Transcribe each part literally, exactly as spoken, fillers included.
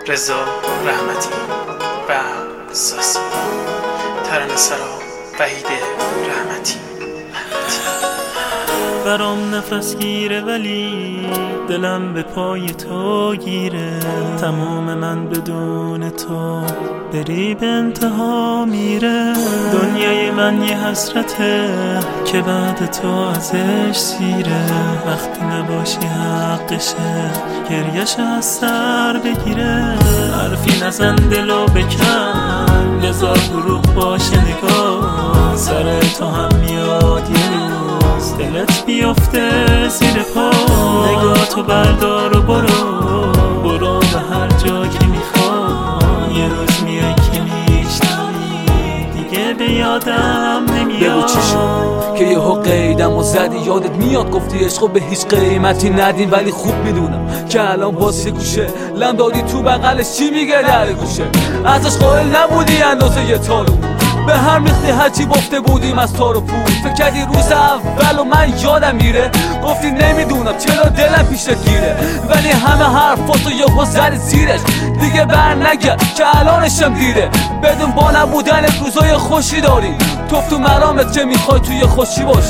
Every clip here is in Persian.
رضا رحمتی و ساسی. ترانه سرا وحید رحمتی. برام نفس گیره ولی دلم به پای تو گیره. تمام من بدون تو بری به انتها میره. دنیای من یه حسرته که بعد تو ازش سیره. وقتی نباشی حقشه گریش از سر بگیره. حرفی نزن دلو بکن لذا دروغ باشه نگاه. سر تو هم میاد یه روز دلت بیفته زیر پا. نگاه تو بردار و برو برو به هر جا که میخوای. یه روز میای که میشنوی دیگه به یادم نمیاد. بگو چی شد که یهو قیدم و زدی. یادت میاد گفتی عشقو به هیچ قیمتی ندیم، ولی خوب میدونم که الان باز یه گوشه لم دادی تو بغلش چی میگه در گوشه. ازش قائل نبودی اندازه یه تارو به هم ریختی هرچی گفته بودیم از تار و پود. فکر کردی روز اول و من یادم میره. گفتی نمیدونم چرا دلم پیشت گیره، ولی همه حرفاتو یهو زدی زیرش. دیگه بر نگرد که الانشم دیره. بدون با نبودن روزای خوشی داری. توف تو مرامت که میخوای توی خوشی باشی.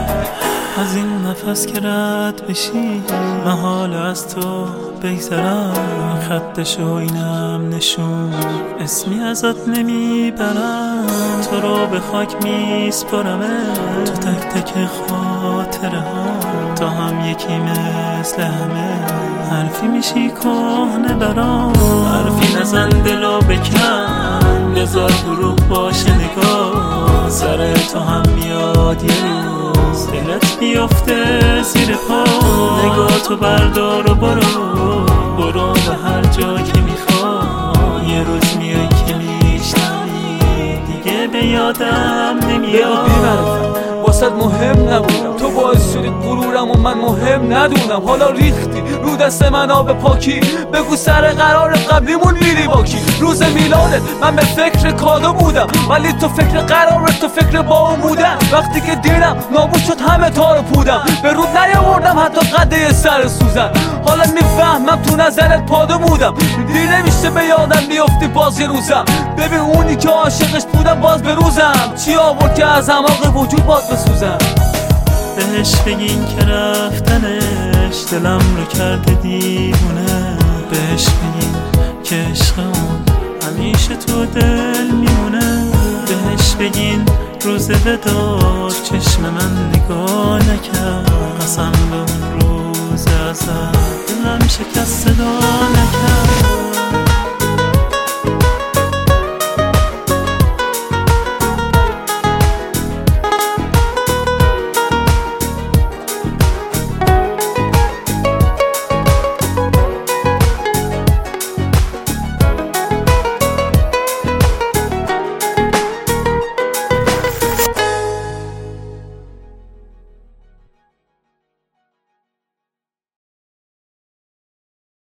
از این نفس که رد بشی محال از تو بگذرم. خطشو اینم نشون اسمی ازت نمیبرم. تو رو به خاک میسپرمه تو تک تک خاطره ها. تا هم یکی مثل همه حرفی میشی کهنه برام. حرفی نزن دلو بکن لذا دروغ باشه نگاه. سر تو هم میاد یه روز دلت بیفته زیر پا. نگاه تو بردار و برو برو به هر جا که میخوای. یه روز میای که میشنوی دیگه به یادم نمیاد. واسد مهم نبودم تو باعث شدی غرورم و من مهم ندونم. حالا ریختی رو دست من آب پاکی. بگو سر قرار قبلیمون میری با کی. روز میلادت من به فکر کادو بودم، ولی تو فکر قرارت تو فکر با اون بودم. وقتی که دیدم نابود شد همه تارو پودم. به رود نیاوردم حتی قده سر سوزن. حالا میفهمم تو نظرت پادو بودم. دیر نمیشه به یادم بیفتی باز یه روزم. ببین اونی که عاشقش بودم باز به روزم. چی آورد که از اعماق وجود باز بسوزم. بهش بگین که رفتنش دلم رو کرده دیوونه. بهش بگین که عشق اون همیشه تو دل میمونه. بهش بگین روز وداع چشم من نگاه نکرد. قسم به اون روز ازت دلم شکست صدا نکرد.